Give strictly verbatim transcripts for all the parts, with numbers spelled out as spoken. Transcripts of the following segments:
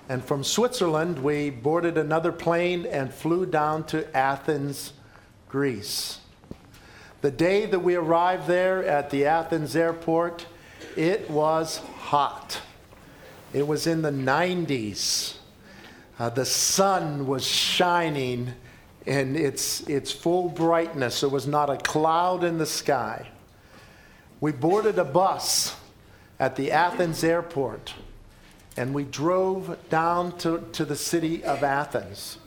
And from Switzerland, we boarded another plane and flew down to Athens, Greece. The day that we arrived there at the Athens airport, it was hot. It was in the nineties. Uh, the sun was shining in its, its full brightness. There was not a cloud in the sky. We boarded a bus at the Athens airport, and we drove down to, to the city of Athens.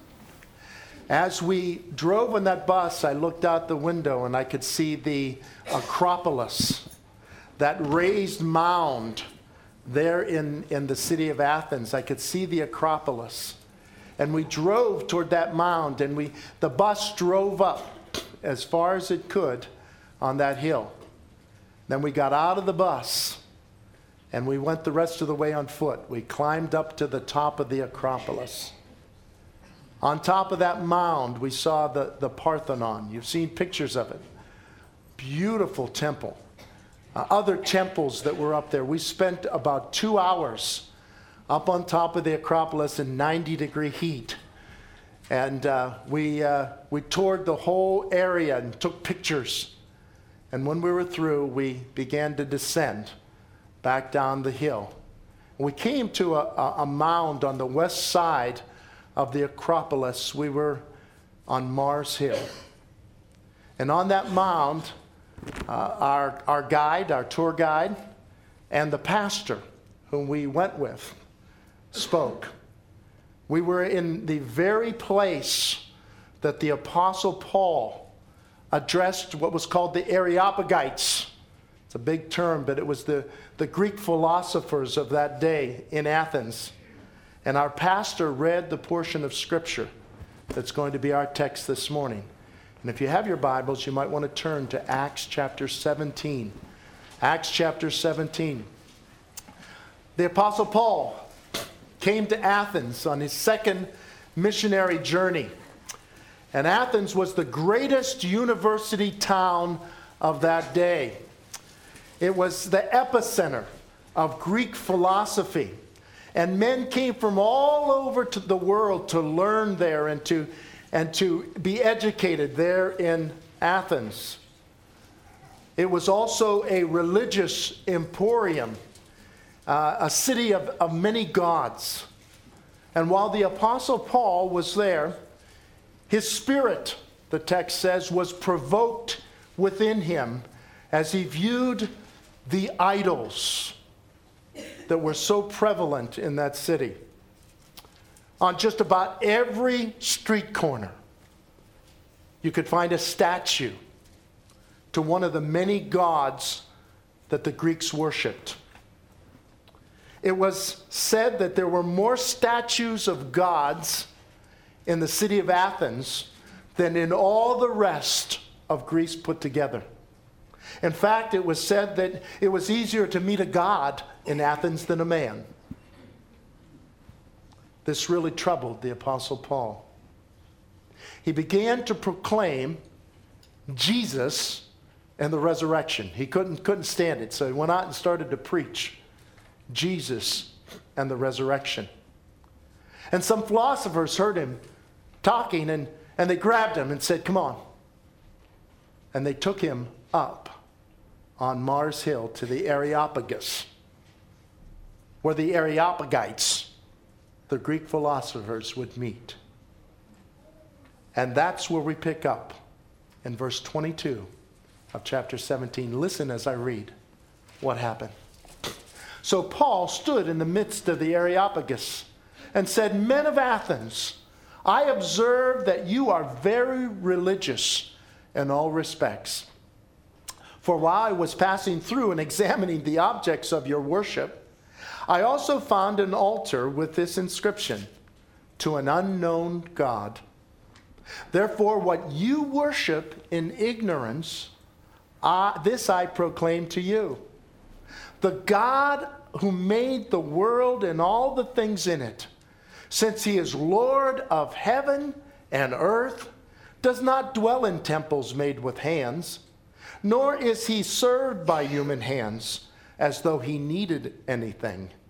As we drove in that bus, I looked out the window and I could see the Acropolis, that raised mound there in, in the city of Athens. I could see the Acropolis. And we drove toward that mound, and we the bus drove up as far as it could on that hill. Then we got out of the bus, and we went the rest of the way on foot. We climbed up to the top of the Acropolis. On top of that mound, we saw the, the Parthenon. You've seen pictures of it. Beautiful temple. Uh, other temples that were up there. We spent about two hours up on top of the Acropolis in ninety degree heat. And uh, we, uh, we toured the whole area and took pictures. And when we were through, we began to descend back down the hill. We came to a, a, a mound on the west side of the Acropolis. We were on Mars Hill. And on that mound, uh, our, our guide, our tour guide, and the pastor whom we went with spoke. We were in the very place that the Apostle Paul addressed what was called the Areopagites. It's a big term, but it was the, the Greek philosophers of that day in Athens. And our pastor read the portion of Scripture that's going to be our text this morning. And if you have your Bibles, you might want to turn to Acts chapter seventeen. Acts chapter seventeen. The Apostle Paul came to Athens on his second missionary journey. And Athens was the greatest university town of that day. It was the epicenter of Greek philosophy. And men came from all over to the world to learn there and to, and to be educated there in Athens. It was also a religious emporium, uh, a city of, of many gods. And while the Apostle Paul was there, his spirit, the text says, was provoked within him as he viewed the idols that were so prevalent in that city. On just about every street corner, you could find a statue to one of the many gods that the Greeks worshipped. It was said that there were more statues of gods in the city of Athens than in all the rest of Greece put together. In fact, it was said that it was easier to meet a god in Athens than a man. This really troubled the Apostle Paul. He began to proclaim Jesus and the resurrection. He couldn't, couldn't stand it, so he went out and started to preach Jesus and the resurrection. And some philosophers heard him talking, and, and they grabbed him and said, "Come on." And they took him up on Mars Hill to the Areopagus, where the Areopagites, the Greek philosophers, would meet. And that's where we pick up in verse twenty-two of chapter seventeen. Listen as I read what happened. So Paul stood in the midst of the Areopagus and said, "Men of Athens, I observe that you are very religious in all respects. For while I was passing through and examining the objects of your worship, I also found an altar with this inscription, 'To an unknown God.' Therefore, what you worship in ignorance, I, this I proclaim to you. The God who made the world and all the things in it, since he is Lord of heaven and earth, does not dwell in temples made with hands, nor is he served by human hands as though he needed anything.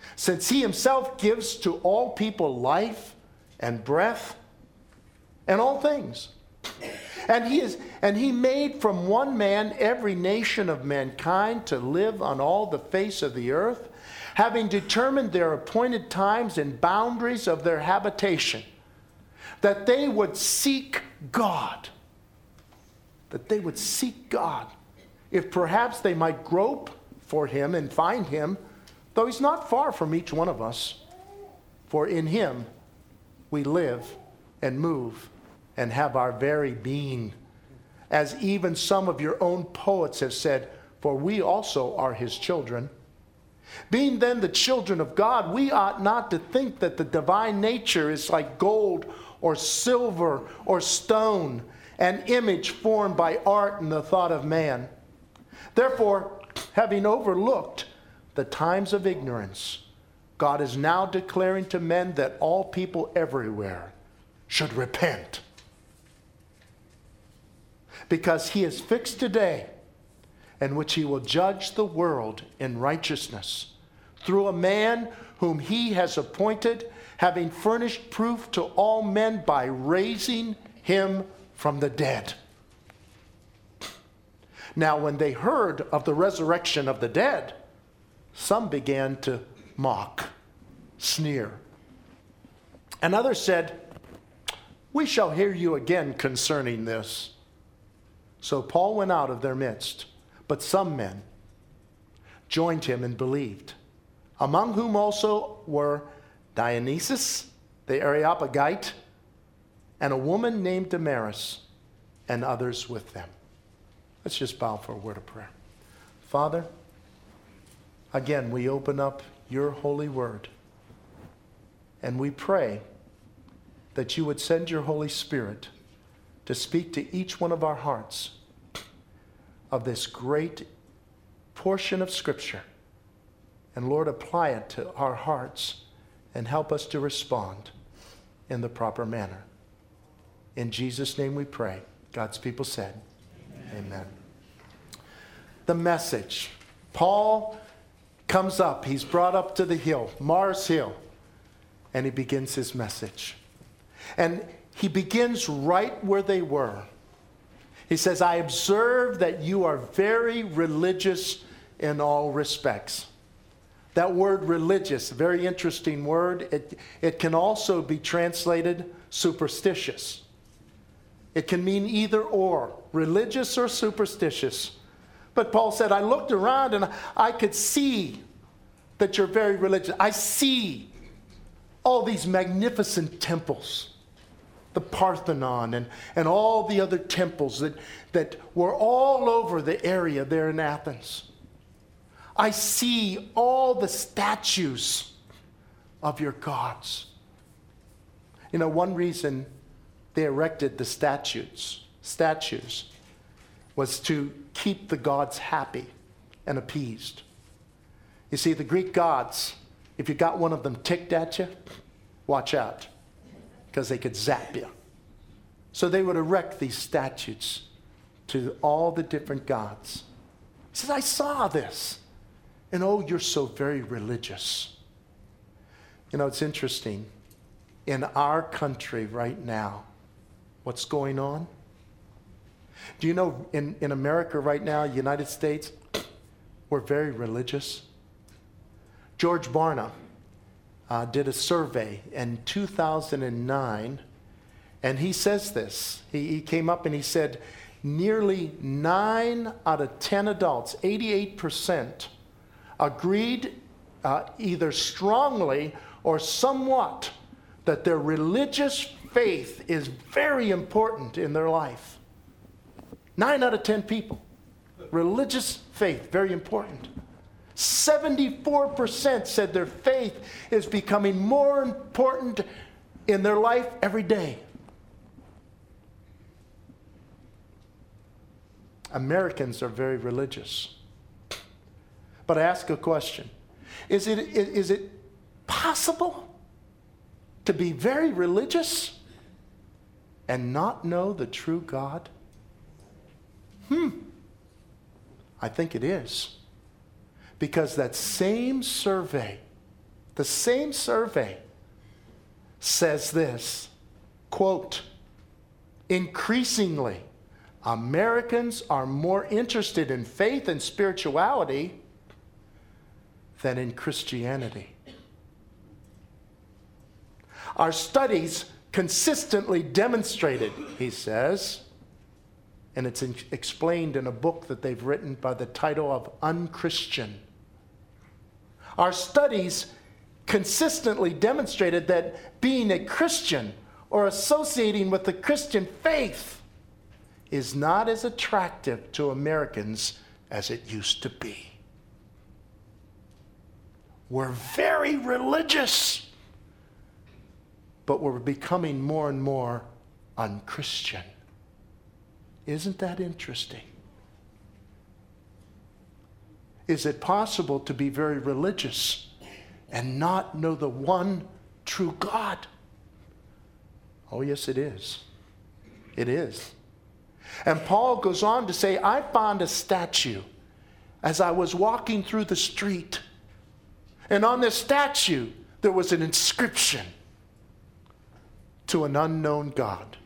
since he himself gives to all people life and breath and all things. And he is, and he made from one man every nation of mankind to live on all the face of the earth, having determined their appointed times and boundaries of their habitation, that they would seek God. That they would seek God, if perhaps they might grope for him and find him, though he's not far from each one of us. For in him we live and move and have our very being. As even some of your own poets have said, for we also are his children. Being then the children of God, we ought not to think that the divine nature is like gold or silver or stone, an image formed by art and the thought of man. Therefore, having overlooked the times of ignorance, God is now declaring to men that all people everywhere should repent. Because he has fixed a day in which he will judge the world in righteousness through a man whom he has appointed, having furnished proof to all men by raising him from the dead. Now, when they heard of the resurrection of the dead, some began to mock, sneer. And others said, we shall hear you again concerning this. So Paul went out of their midst, but some men joined him and believed, among whom also were Dionysius the Areopagite, and a woman named Damaris, and others with them. Let's just bow for a word of prayer. Father, again, we open up your holy word, and we pray that you would send your Holy Spirit to speak to each one of our hearts of this great portion of Scripture. And Lord, apply it to our hearts and help us to respond in the proper manner. In Jesus' name we pray. God's people said, amen. Amen. The message. Paul comes up. He's brought up to the hill, Mars Hill, and he begins his message. And he begins right where they were. He says, I observe that you are very religious in all respects. That word religious, a very interesting word. It, it can also be translated superstitious. It can mean either or, religious or superstitious. But Paul said, I looked around and I could see that you're very religious. I see all these magnificent temples. The Parthenon and, and all the other temples that, that were all over the area there in Athens. I see all the statues of your gods. You know, one reason they erected the statues, statues was to keep the gods happy and appeased. You see, the Greek gods, if you got one of them ticked at you, watch out, because they could zap you. So they would erect these statues to all the different gods. He says, I saw this. And oh, you're so very religious. You know, it's interesting. In our country right now, what's going on? Do you know in, in America right now, United States, we're very religious. George Barna uh, did a survey in two thousand nine, and he says this. He, he came up and he said, nearly nine out of ten adults, eighty-eight percent, agreed uh, either strongly or somewhat that their religious faith is very important in their life. Nine out of ten people. Religious faith, very important. seventy-four percent said their faith is becoming more important in their life every day. Americans are very religious. But I ask a question. Is it, is it possible to be very religious and not know the true God? Hmm. I think it is. Because that same survey The same survey says this, quote, increasingly, Americans are more interested in faith and spirituality than in Christianity. Our studies consistently demonstrated, he says, and it's in, explained in a book that they've written by the title of Unchristian. Our studies consistently demonstrated that being a Christian or associating with the Christian faith is not as attractive to Americans as it used to be. We're very religious, but we're becoming more and more unchristian. Isn't that interesting? Is it possible to be very religious and not know the one true God? Oh, yes, it is. It is. And Paul goes on to say, I found a statue as I was walking through the street. And on this statue, there was an inscription to an unknown God.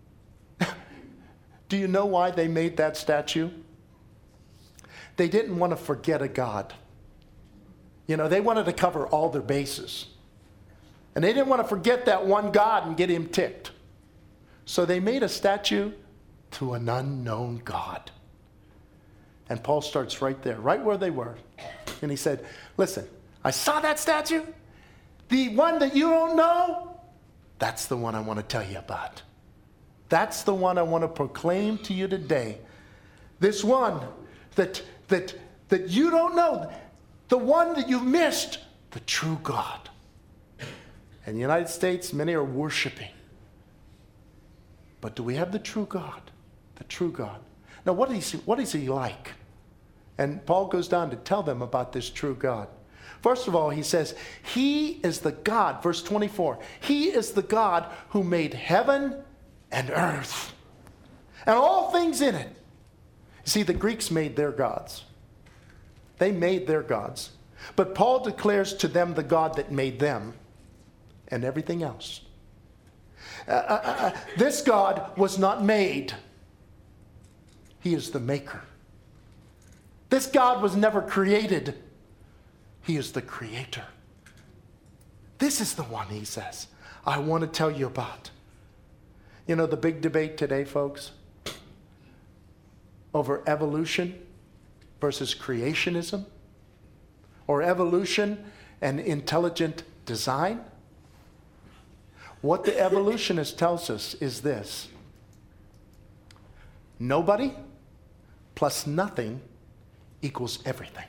Do you know why they made that statue? They didn't want to forget a God. You know, they wanted to cover all their bases. And they didn't want to forget that one God and get him ticked. So they made a statue to an unknown God. And Paul starts right there, right where they were. And he said, listen, I saw that statue. The one that you don't know, that's the one I want to tell you about. That's the one I want to proclaim to you today. This one that, that, that you don't know, the one that you've missed, the true God. In the United States, many are worshiping. But do we have the true God? The true God. Now, what is he, what is he like? And Paul goes down to tell them about this true God. First of all, he says, he is the God, verse twenty-four, he is the God who made heaven and earth and all things in it. See, the Greeks made their gods. They made their gods. But Paul declares to them the God that made them and everything else. Uh, uh, uh, this God was not made. He is the maker. This God was never created. He is the creator. This is the one, he says, I want to tell you about. You know, the big debate today, folks, over evolution versus creationism, or evolution and intelligent design. What the evolutionist tells us is this: nobody plus nothing equals everything.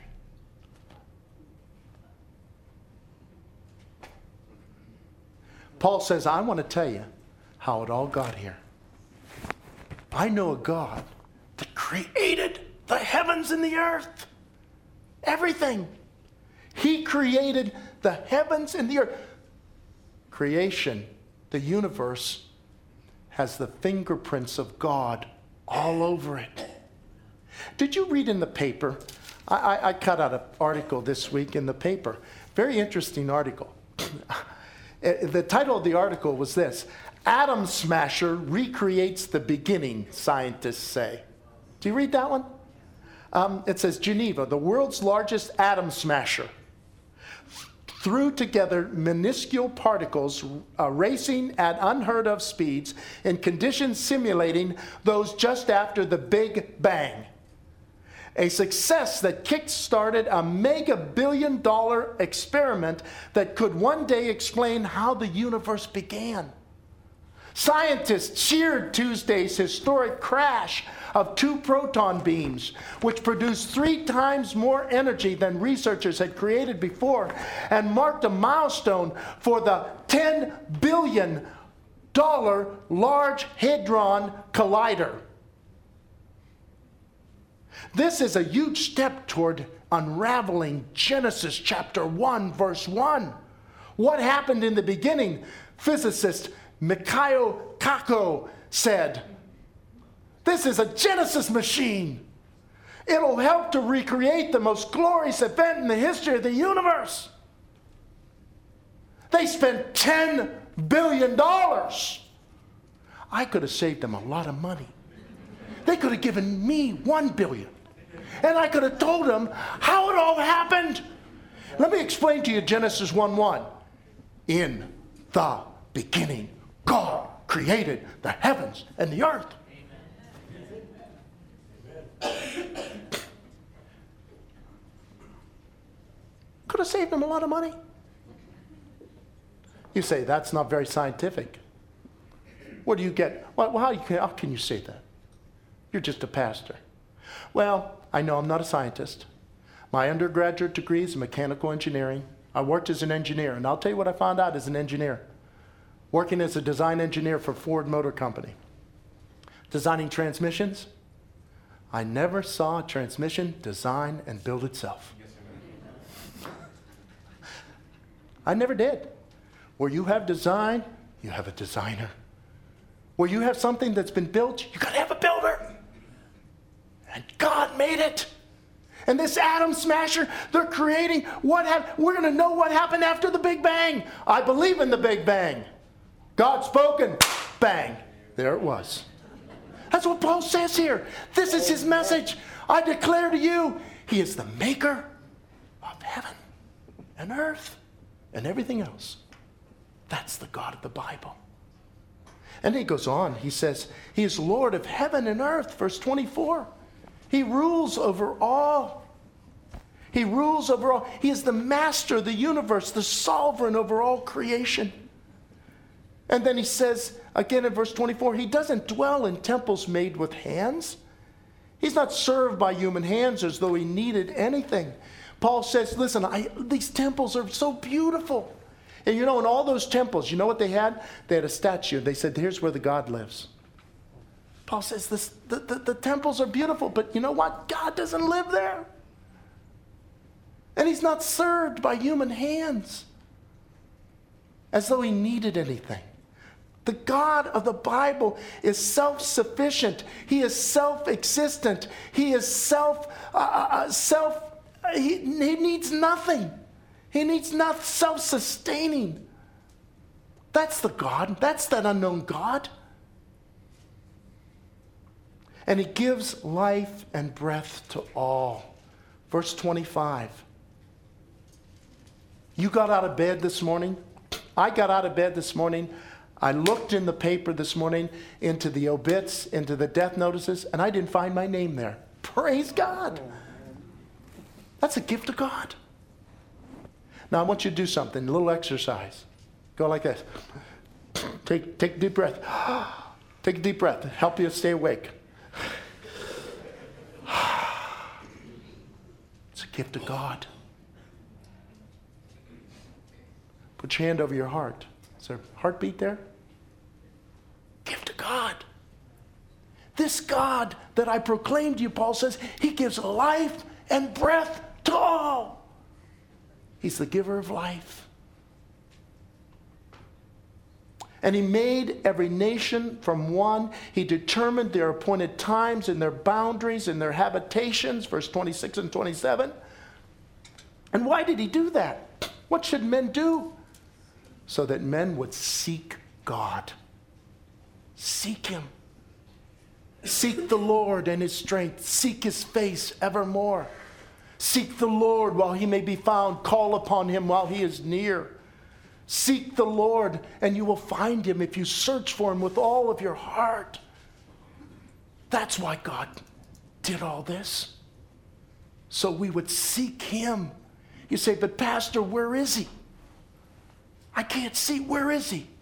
Paul says, I want to tell you how it all got here. I know a God that created the heavens and the earth. Everything. He created the heavens and the earth. Creation, the universe, has the fingerprints of God all over it. Did you read in the paper? I, I, I cut out an article this week in the paper. Very interesting article. The title of the article was this: Atom Smasher recreates the beginning, scientists say. Do you read that one? Um, it says, Geneva, the world's largest atom smasher, threw together minuscule particles uh, racing at unheard of speeds in conditions simulating those just after the Big Bang. A success that kick-started a mega billion dollar experiment that could one day explain how the universe began. Scientists cheered Tuesday's historic crash of two proton beams, which produced three times more energy than researchers had created before, and marked a milestone for the ten billion dollars Large Hadron Collider. This is a huge step toward unraveling Genesis chapter one, verse one. What happened in the beginning? Physicist Mikhail Kakko said, this is a Genesis machine. It'll help to recreate the most glorious event in the history of the universe. They spent ten billion dollars. I could have saved them a lot of money. They could have given me one billion dollars. And I could have told them how it all happened. Let me explain to you Genesis one one. In the beginning, God created the heavens and the earth. Could have saved them a lot of money. You say, that's not very scientific. What do you get? Well, how, you can, how can you say that? You're just a pastor. Well, I know I'm not a scientist. My undergraduate degree is in mechanical engineering. I worked as an engineer, and I'll tell you what I found out as an engineer. Working as a design engineer for Ford Motor Company. Designing transmissions. I never saw a transmission design and build itself. I never did. Where you have design, you have a designer. Where you have something that's been built, you gotta have a builder. And God made it. And this atom smasher, they're creating what hap- we're gonna know what happened after the Big Bang. I believe in the Big Bang. God spoken, bang, there it was. That's what Paul says here. This is his message. I declare to you, he is the maker of heaven and earth and everything else. That's the God of the Bible. And he goes on, he says, he is Lord of heaven and earth, verse twenty-four. He rules over all. He rules over all. He is the master of the universe, the sovereign over all creation. And then he says, again in verse twenty-four, he doesn't dwell in temples made with hands. He's not served by human hands as though he needed anything. Paul says, listen, I, these temples are so beautiful. And you know, in all those temples, you know what they had? They had a statue. They said, here's where the God lives. Paul says, this, the, the, the temples are beautiful, but you know what? God doesn't live there. And he's not served by human hands as though he needed anything. The God of the Bible is self-sufficient. He is self-existent. He is self, uh, uh, self, uh, he, he needs nothing. He needs not self-sustaining. That's the God. That's that unknown God. And he gives life and breath to all. Verse twenty-five. You got out of bed this morning. I got out of bed this morning. I looked in the paper this morning into the obits, into the death notices, and I didn't find my name there. Praise God. That's a gift of God. Now I want you to do something, a little exercise. Go like this. Take, take a deep breath. Take a deep breath. Help you stay awake. It's a gift of God. Put your hand over your heart. Is there a heartbeat there? Gift of God. This God that I proclaimed to you, Paul says, he gives life and breath to all. He's the giver of life. And he made every nation from one. He determined their appointed times and their boundaries and their habitations, verse twenty-six and twenty-seven. And why did he do that? What should men do? So that men would seek God. Seek him. Seek the Lord and his strength. Seek his face evermore. Seek the Lord while he may be found. Call upon him while he is near. Seek the Lord and you will find him if you search for him with all of your heart. That's why God did all this. So we would seek him. You say, but Pastor, where is he? I can't see. Where is he?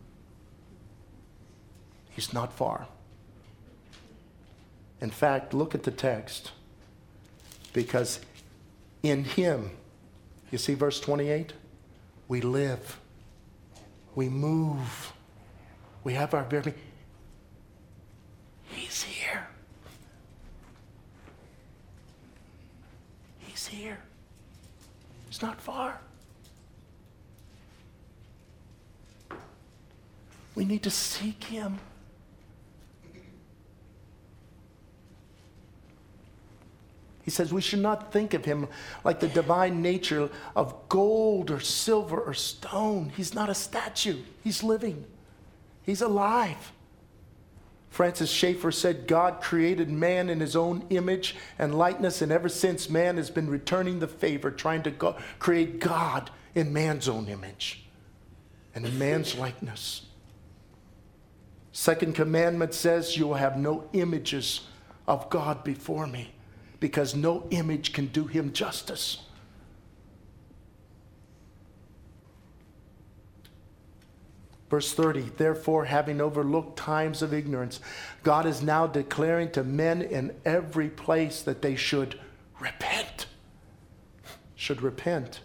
He's not far. In fact, look at the text. Because in him, you see verse twenty-eight? We live. We move. We have our very... He's here. He's here. He's not far. We need to seek him. He says we should not think of him like the divine nature of gold or silver or stone. He's not a statue. He's living. He's alive. Francis Schaeffer said God created man in his own image and likeness, and ever since man has been returning the favor, trying to go, create God in man's own image and in man's likeness. Second commandment says you will have no images of God before me, because no image can do him justice. Verse thirty, therefore, having overlooked times of ignorance, God is now declaring to men in every place that they should repent. Should repent.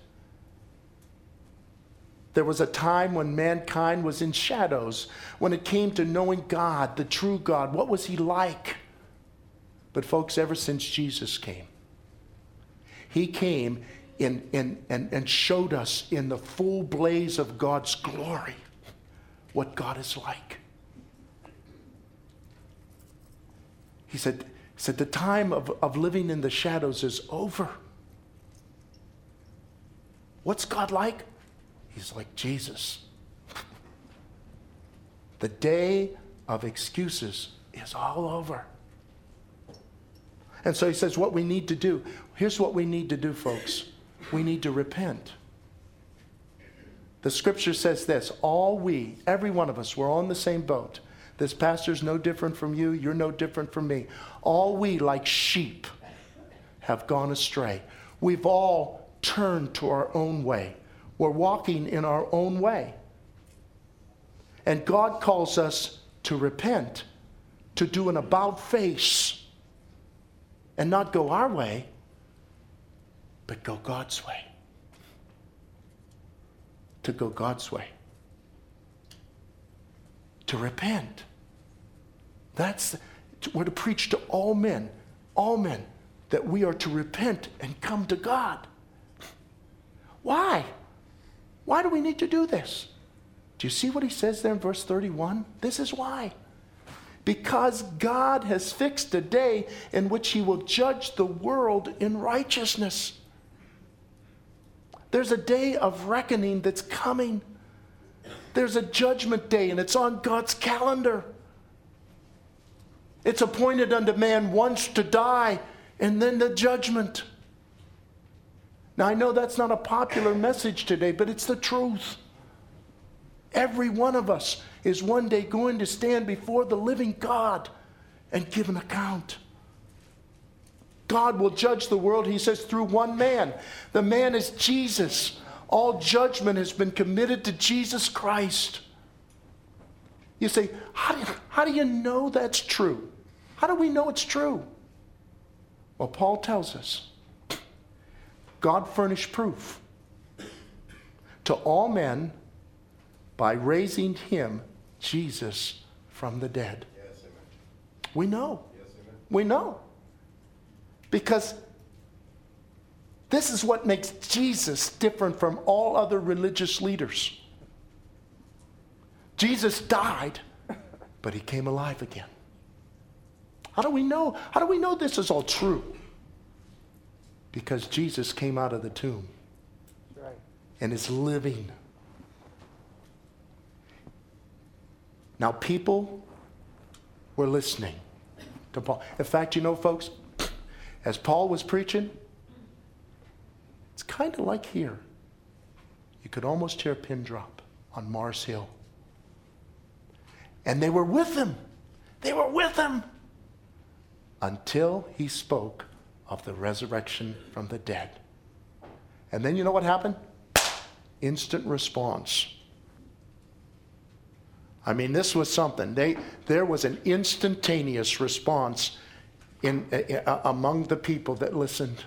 There was a time when mankind was in shadows, when it came to knowing God, the true God. What was he like? But folks, ever since Jesus came, he came in, in, and, and showed us in the full blaze of God's glory what God is like. He said, he said the time of, of living in the shadows is over. What's God like? He's like Jesus. The day of excuses is all over. And so he says what we need to do. Here's what we need to do, folks. We need to repent. The scripture says this, all we, every one of us, we're all in the same boat. This pastor's no different from you. You're no different from me. All we, like sheep, have gone astray. We've all turned to our own way. We're walking in our own way. And God calls us to repent, to do an about face, and not go our way, but go God's way. To go God's way. To repent. That's, we're to preach to all men, all men, that we are to repent and come to God. Why? Why do we need to do this? Do you see what he says there in verse thirty-one? This is why. Because God has fixed a day in which he will judge the world in righteousness. There's a day of reckoning that's coming. There's a judgment day, and it's on God's calendar. It's appointed unto man once to die, and then the judgment. Now, I know that's not a popular message today, but it's the truth. Every one of us is one day going to stand before the living God and give an account. God will judge the world, he says, through one man. The man is Jesus. All judgment has been committed to Jesus Christ. You say, how do you, how do you know that's true? How do we know it's true? Well, Paul tells us, God furnished proof to all men by raising him, Jesus, from the dead. Yes, amen. We know. Yes, amen. We know. Because this is what makes Jesus different from all other religious leaders. Jesus died, but he came alive again. How do we know? How do we know this is all true? Because Jesus came out of the tomb. Right. And is living. Now, people were listening to Paul. In fact, you know, folks, as Paul was preaching, it's kind of like here. You could almost hear a pin drop on Mars Hill. And they were with him. They were with him. Until he spoke of the resurrection from the dead. And then you know what happened? Instant response. I mean, this was something. They, there was an instantaneous response in, uh, among the people that listened.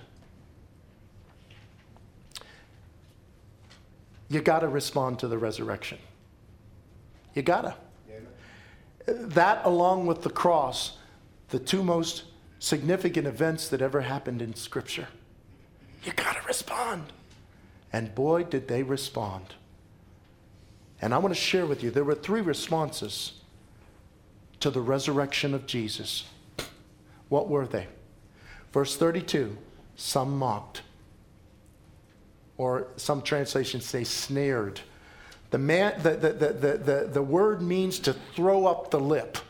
You got to respond to the resurrection. You got to. That, along with the cross, the two most significant events that ever happened in Scripture. You got to respond. And boy, did they respond. And I want to share with you, there were three responses to the resurrection of Jesus. What were they? Verse thirty-two, some mocked. Or some translations say snared. The, man, the, the, the, the, the, the word means to throw up the lip,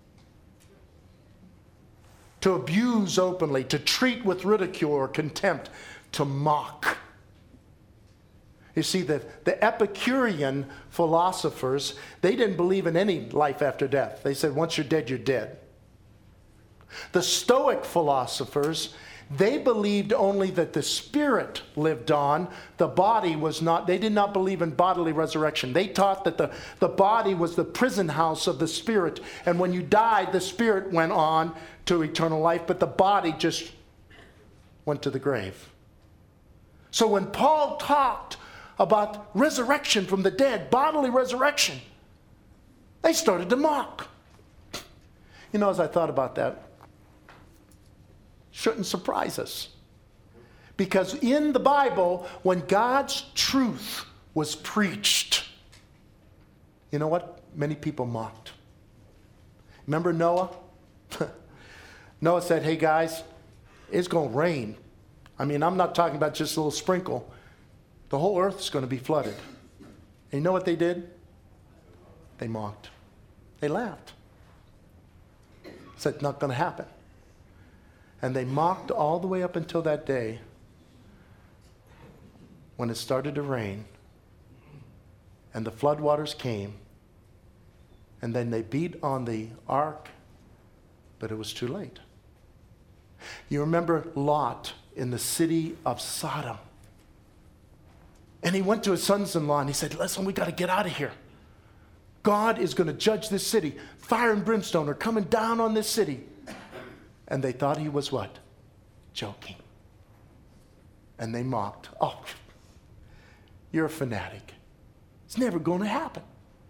to abuse openly, to treat with ridicule or contempt, to mock. You see, the, the Epicurean philosophers, they didn't believe in any life after death. They said, once you're dead, you're dead. The Stoic philosophers, they believed only that the spirit lived on. The body was not, they did not believe in bodily resurrection. They taught that the, the body was the prison house of the spirit. And when you died, the spirit went on to eternal life, but the body just went to the grave. So when Paul talked about resurrection from the dead, bodily resurrection, they started to mock. You know, as I thought about that, shouldn't surprise us. Because in the Bible, when God's truth was preached, you know what? Many people mocked. Remember Noah? Noah said, hey guys, it's going to rain. I mean, I'm not talking about just a little sprinkle. The whole earth is going to be flooded. And you know what they did? They mocked. They laughed. Said, not going to happen. And they mocked all the way up until that day when it started to rain and the floodwaters came, and then they beat on the ark, but it was too late. You remember Lot in the city of Sodom. And he went to his sons-in-law and he said, listen, we got to get out of here. God is going to judge this city. Fire and brimstone are coming down on this city. And they thought he was what? Joking. And they mocked. Oh, you're a fanatic. It's never going to happen.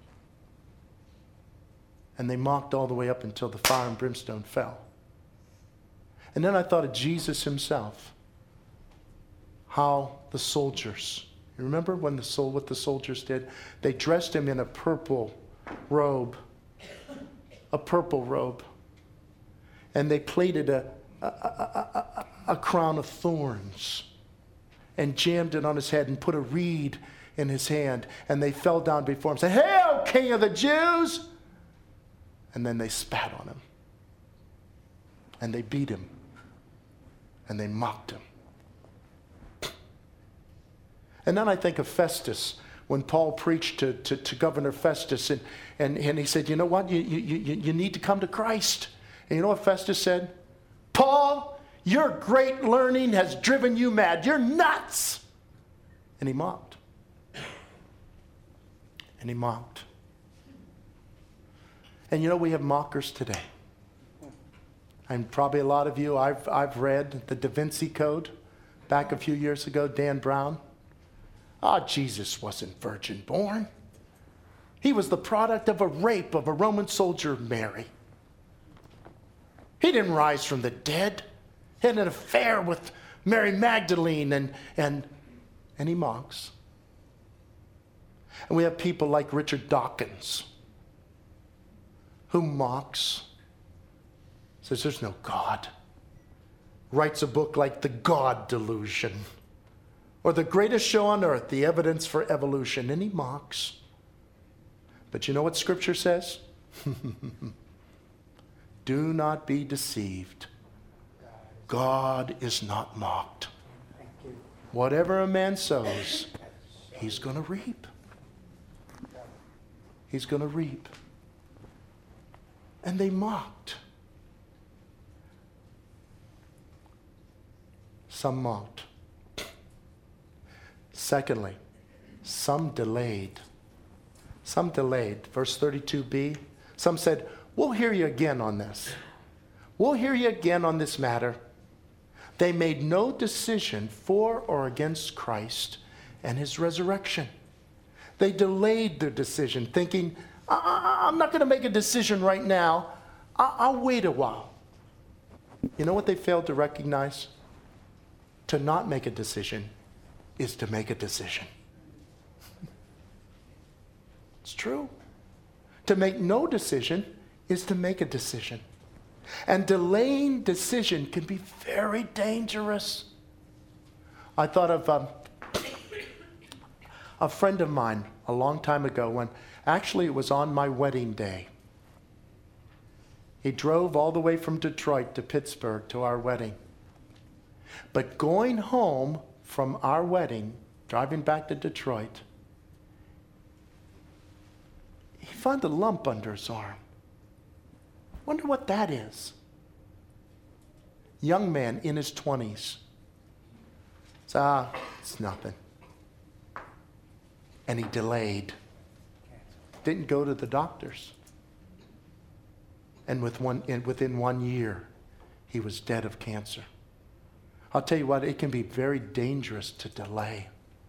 And they mocked all the way up until the fire and brimstone fell. And then I thought of Jesus himself. How the soldiers, you remember when the soul, what the soldiers did? They dressed him in a purple robe. A purple robe. And they plaited a, a, a, a, a crown of thorns and jammed it on his head and put a reed in his hand. And they fell down before him and said, "Hail, King of the Jews!" And then they spat on him. And they beat him. And they mocked him. And then I think of Festus, when Paul preached to, to, to Governor Festus, and, and, and he said, you know what, you, you, you, you need to come to Christ. And you know what Festus said? Paul, your great learning has driven you mad. You're nuts. And he mocked. And he mocked. And you know, we have mockers today. And probably a lot of you, I've, I've read the Da Vinci Code back a few years ago, Dan Brown. Ah, oh, Jesus wasn't virgin born. He was the product of a rape of a Roman soldier, Mary. He didn't rise from the dead. He had an affair with Mary Magdalene, and, and, and he mocks. And we have people like Richard Dawkins, who mocks, says there's no God, writes a book like The God Delusion, or The Greatest Show on Earth, The Evidence for Evolution, and he mocks. But you know what Scripture says? Do not be deceived. God is not mocked. Whatever a man sows, he's going to reap. He's going to reap. And they mocked. Some mocked. Secondly, some delayed. Some delayed. Verse thirty-two b, some said, we'll hear you again on this. We'll hear you again on this matter. They made no decision for or against Christ and his resurrection. They delayed their decision, thinking, I- I'm not going to make a decision right now. I- I'll wait a while. You know what they failed to recognize? To not make a decision is to make a decision. It's true. To make no decision is to make a decision. And delaying decision can be very dangerous. I thought of um, a friend of mine a long time ago when actually it was on my wedding day. He drove all the way from Detroit to Pittsburgh to our wedding. But going home from our wedding, driving back to Detroit, he found a lump under his arm. Wonder what that is. Young man in his twenties. So, ah, it's nothing. And he delayed. Didn't go to the doctors. And with one, in, within one year, he was dead of cancer. I'll tell you what, it can be very dangerous to delay.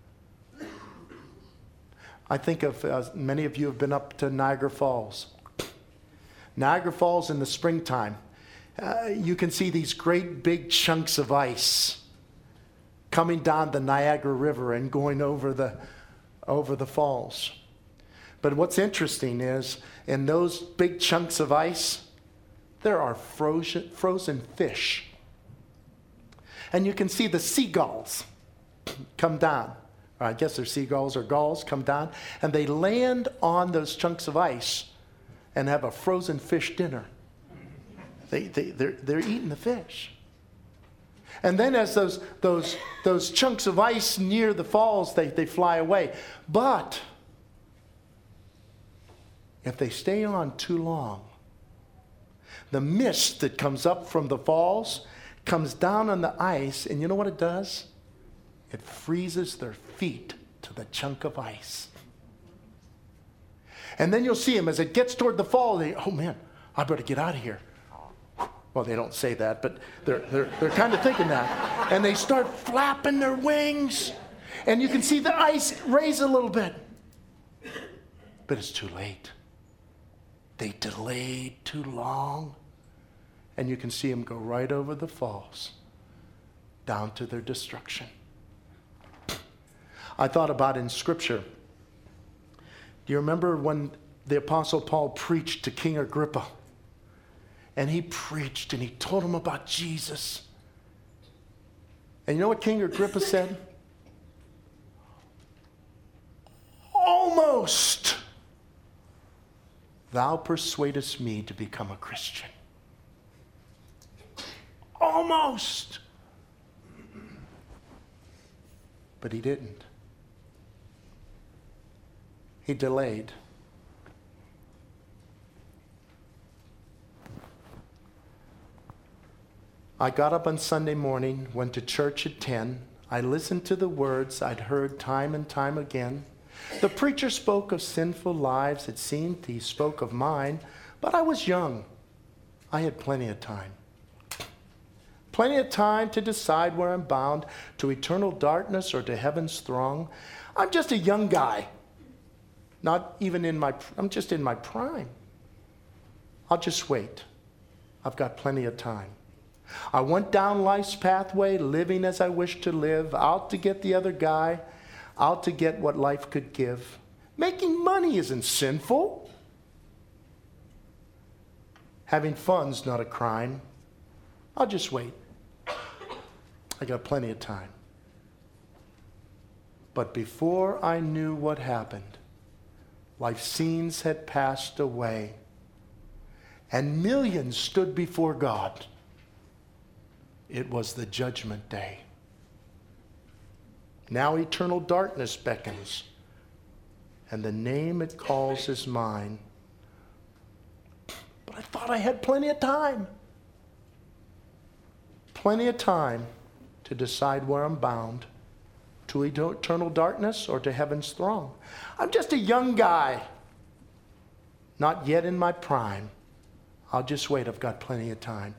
I think of, uh, many of you have been up to Niagara Falls. Niagara Falls in the springtime, uh, you can see these great big chunks of ice coming down the Niagara River and going over the, over the falls. But what's interesting is, in those big chunks of ice, there are frozen, frozen fish. And you can see the seagulls come down. Or I guess they're seagulls or gulls come down, and they land on those chunks of ice and have a frozen fish dinner. They, they, they're, they're eating the fish. And then as those, those, those chunks of ice near the falls, they, they fly away. But if they stay on too long, the mist that comes up from the falls comes down on the ice, and you know what it does? It freezes their feet to the chunk of ice. And then you'll see them as it gets toward the fall, they, oh man, I better get out of here. Well, they don't say that, but they're, they're, they're kind of thinking that. And they start flapping their wings, and you can see the ice raise a little bit. But it's too late. They delayed too long. And you can see them go right over the falls, down to their destruction. I thought about in Scripture, do you remember when the Apostle Paul preached to King Agrippa? And he preached and he told him about Jesus. And you know what King Agrippa said? Almost thou persuadest me to become a Christian. Almost. But he didn't. He delayed. I got up on Sunday morning, went to church at ten. I listened to the words I'd heard time and time again. The preacher spoke of sinful lives. It seemed he spoke of mine, but I was young. I had plenty of time. Plenty of time to decide where I'm bound, to eternal darkness or to heaven's throng. I'm just a young guy. Not even in my, I'm just in my prime. I'll just wait. I've got plenty of time. I went down life's pathway, living as I wish to live, out to get the other guy, out to get what life could give. Making money isn't sinful. Having fun's not a crime. I'll just wait. I got plenty of time. But before I knew what happened, life's scenes had passed away, and millions stood before God. It was the judgment day. Now eternal darkness beckons, and the name it calls is mine. But I thought I had plenty of time. Plenty of time to decide where I'm bound, to eternal darkness or to heaven's throng. I'm just a young guy, not yet in my prime. I'll just wait. I've got plenty of time.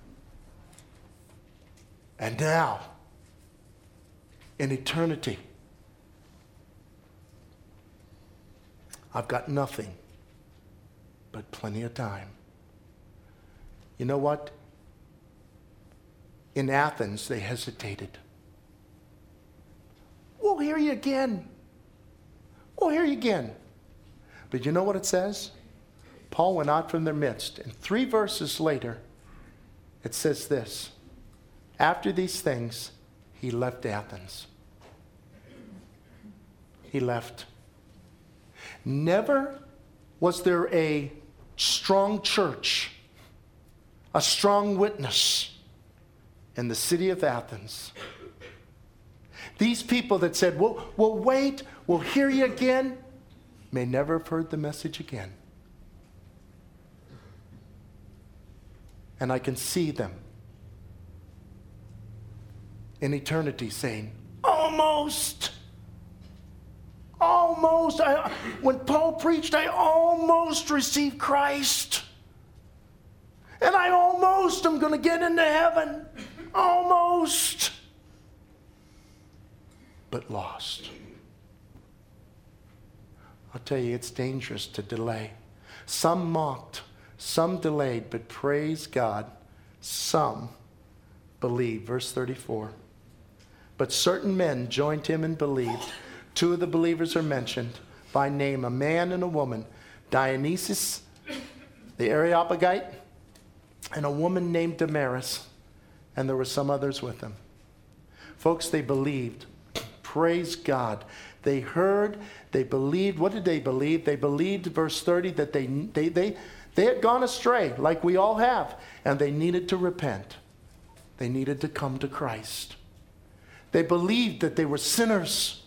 And now, in eternity, I've got nothing but plenty of time. You know what? In Athens, they hesitated. We'll hear you again. We'll hear you again. But you know what it says? Paul went out from their midst. And three verses later, it says this. After these things, he left Athens. He left. Never was there a strong church, a strong witness in the city of Athens. These people that said, we'll, we'll wait, we'll hear you again, may never have heard the message again. And I can see them in eternity saying, almost, almost. I, when Paul preached, I almost received Christ. And I almost am going to get into heaven. Almost. But lost. I'll tell you, it's dangerous to delay. Some mocked, some delayed, but praise God, some believed. Verse thirty-four. But certain men joined him and believed. Two of the believers are mentioned by name, a man and a woman, Dionysius the Areopagite, and a woman named Damaris, and there were some others with them. Folks, they believed. Praise God. They heard, they believed. What did they believe? They believed, verse thirty, that they, they, they, they had gone astray, like we all have, and they needed to repent. They needed to come to Christ. They believed that they were sinners,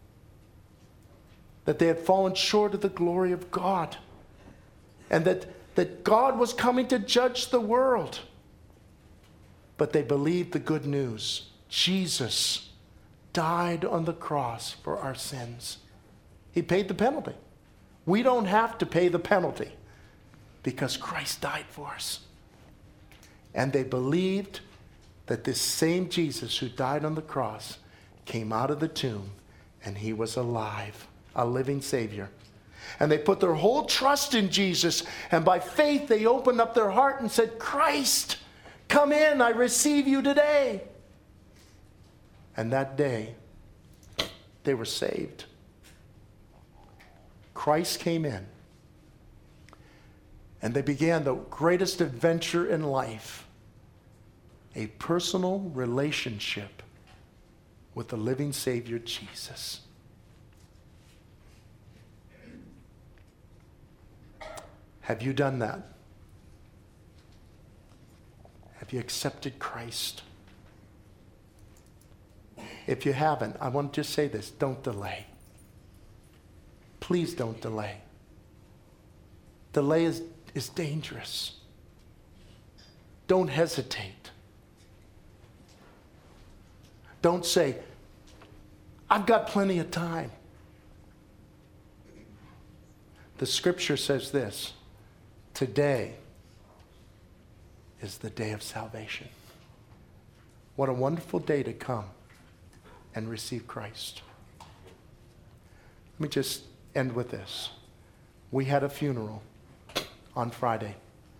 that they had fallen short of the glory of God, and that, that God was coming to judge the world. But they believed the good news. Jesus died on the cross for our sins. He paid the penalty. We don't have to pay the penalty because Christ died for us. And they believed that this same Jesus who died on the cross came out of the tomb and he was alive, a living Savior. And they put their whole trust in Jesus, and by faith they opened up their heart and said, Christ, come in, I receive you today. And that day, they were saved. Christ came in, and they began the greatest adventure in life, a personal relationship with the living Savior, Jesus. Have you done that? Have you accepted Christ? If you haven't, I want to just say this, don't delay. Please don't delay. Delay is, is dangerous. Don't hesitate. Don't say, I've got plenty of time. The scripture says this, today is the day of salvation. What a wonderful day to come and receive Christ. Let me just end with this. We had a funeral on Friday.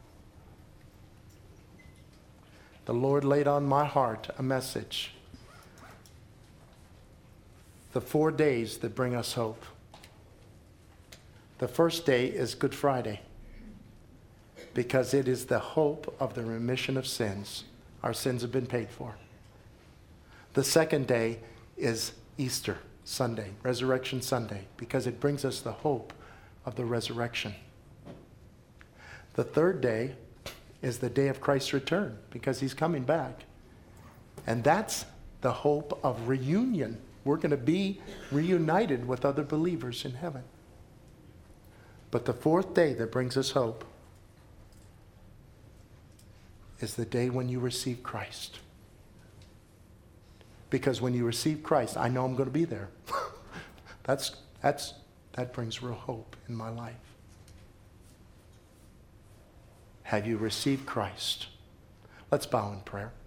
The Lord laid on my heart a message. The four days that bring us hope. The first day is Good Friday, because it is the hope of the remission of sins. Our sins have been paid for. The second day is Easter Sunday, Resurrection Sunday, because it brings us the hope of the resurrection. The third day is the day of Christ's return, because he's coming back. And that's the hope of reunion. We're going to be reunited with other believers in heaven. But the fourth day that brings us hope is the day when you receive Christ. Because when you receive Christ, I know I'm going to be there. that's, that's, that brings real hope in my life. Have you received Christ? Let's bow in prayer.